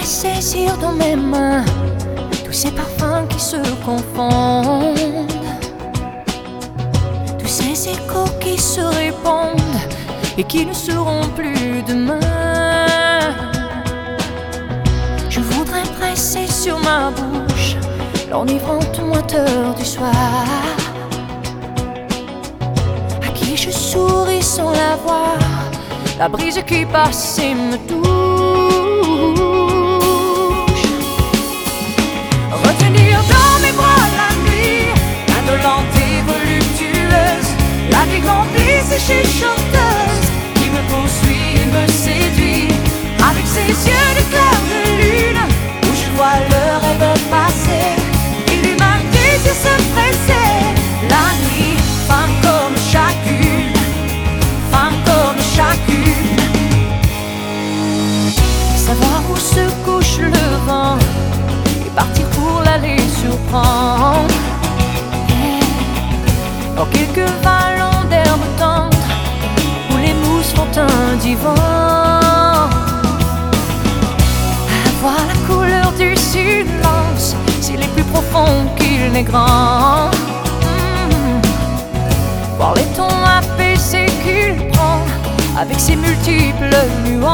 saisir dans mes mains tous ces parfums qui se confondent, tous ces échos qui se répondent et qui ne seront plus demain. Je voudrais presser sur ma bouche l'enivrante moiteur du soir, à qui je souris sans la voir, la brise qui passe et me touche. Retenir dans mes bras la nuit, indolente et voluptueuse, la vie complice et chuchoteuse, qui me poursuit et me séduit, avec ses yeux de clair de lune, où je vois le rêve passer, et l'humanité se presser. La nuit, femme comme chacune, femme comme chacune. Savoir où se couche le vent et partir pour l'aller surprendre. Dans quelques vallons d'herbe tendre où les mousses font un divan. Voir la couleur du silence, s'il est plus profond qu'il n'est grand. Voir les tons apaisés qu'il prend avec ses multiples nuances.